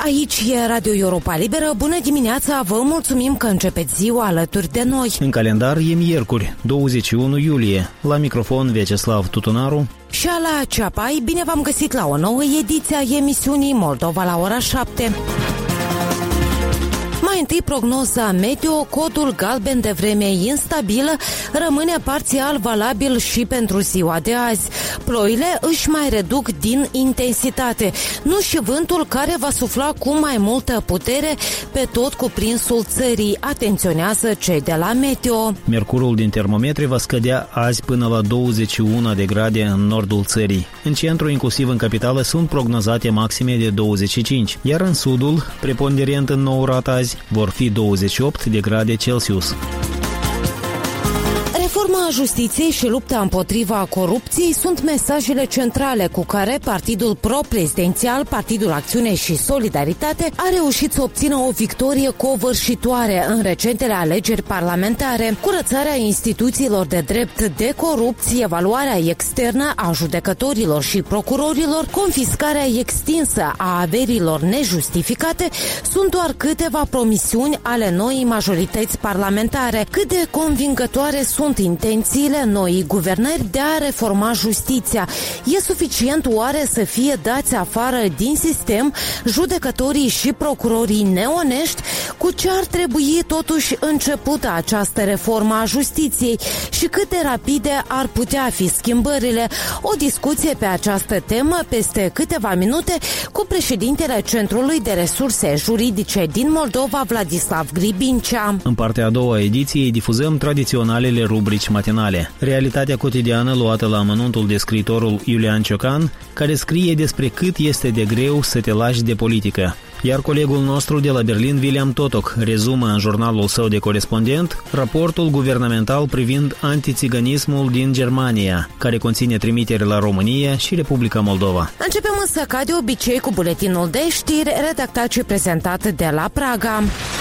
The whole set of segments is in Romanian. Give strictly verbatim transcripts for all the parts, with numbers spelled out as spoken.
Aici e Radio Europa Liberă. Bună dimineața, vă mulțumim că începeți ziua alături de noi. În calendar e miercuri, douăzeci și unu iulie. La microfon Vyacheslav Tutunaru și Ala Ceapai. Bine v-am găsit la o nouă ediție a emisiunii Moldova la ora șapte. Mai întâi prognoza meteo. Codul galben de vreme instabilă rămâne parțial valabil și pentru ziua de azi. Ploile își mai reduc din intensitate, nu și vântul care va sufla cu mai multă putere pe tot cuprinsul țării, atenționează cei de la meteo. Mercurul din termometri va scădea azi până la douăzeci și unu de grade în nordul țării. În centru, inclusiv în capitală, sunt prognozate maxime de douăzeci și cinci, iar în sudul, preponderent în Nourat azi, vor fi douăzeci și opt de grade Celsius. Reforma justiției și lupta împotriva corupției sunt mesajele centrale cu care partidul pro-prezidențial, Partidul Acțiune și Solidaritate, a reușit să obțină o victorie covârșitoare în recentele alegeri parlamentare. Curățarea instituțiilor de drept de corupție, evaluarea externă a judecătorilor și procurorilor, confiscarea extinsă a averilor nejustificate sunt doar câteva promisiuni ale noii majorități parlamentare. Cât de convingătoare sunt intențiile noii guvernări de a reforma justiția? E suficient oare să fie dați afară din sistem judecătorii și procurorii neonești? Cu ce ar trebui totuși începută această reformă a justiției și cât de rapide ar putea fi schimbările? O discuție pe această temă peste câteva minute cu președintele Centrului de Resurse Juridice din Moldova, Vladislav Gribincea. În partea a doua a ediției difuzăm tradiționalele rubrici matinale. Realitatea cotidiană luată la amănuntul de scriitorul Iulian Ciocan, care scrie despre cât este de greu să te lași de politică. Iar colegul nostru de la Berlin, William Totok, rezumă în jurnalul său de corespondent raportul guvernamental privind antițiganismul din Germania, care conține trimitere la România și Republica Moldova. Începem însă ca de obicei cu buletinul de știri redactat și prezentat de la Praga.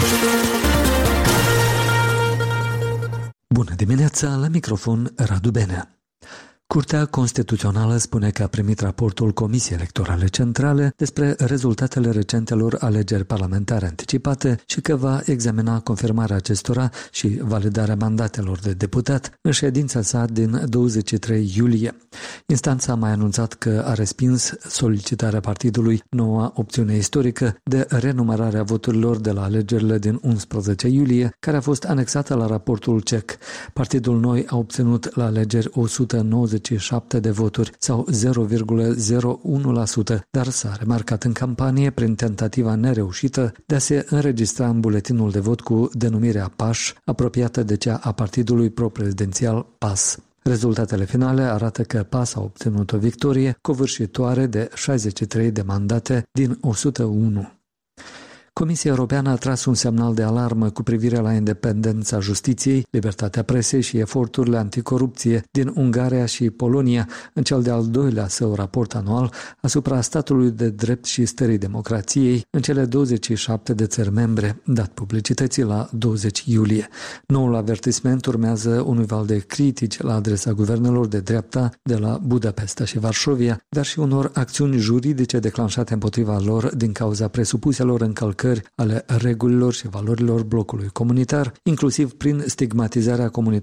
Bună dimineața, la microfon Radu Benea. Curtea Constituțională spune că a primit raportul Comisiei Electorale Centrale despre rezultatele recentelor alegeri parlamentare anticipate și că va examina confirmarea acestora și validarea mandatelor de deputat în ședința sa din douăzeci și trei iulie. Instanța a mai anunțat că a respins solicitarea partidului Noua Opțiune Istorică de renumărare a voturilor de la alegerile din unsprezece iulie, care a fost anexată la raportul C E C. Partidul Noi a obținut la alegeri o sută nouăzeci și șapte de voturi sau zero virgulă zero unu la sută, dar s-a remarcat în campanie prin tentativa nereușită de a se înregistra în buletinul de vot cu denumirea Paș, apropiată de cea a partidului pro-prezidențial P A S. Rezultatele finale arată că P A S a obținut o victorie covârșitoare de șaizeci și trei de mandate din o sută unu. Comisia Europeană a tras un semnal de alarmă cu privire la independența justiției, libertatea presei și eforturile anticorupție din Ungaria și Polonia în cel de-al doilea său raport anual asupra statului de drept și stării democrației în cele douăzeci și șapte de țări membre, dat publicității la douăzeci iulie. Noul avertisment urmează unui val de critici la adresa guvernelor de dreapta de la Budapesta și Varșovia, dar și unor acțiuni juridice declanșate împotriva lor din cauza presupuselor încălcări ale regulilor și valorilor blocului comunitar, inclusiv prin stigmatizarea comunității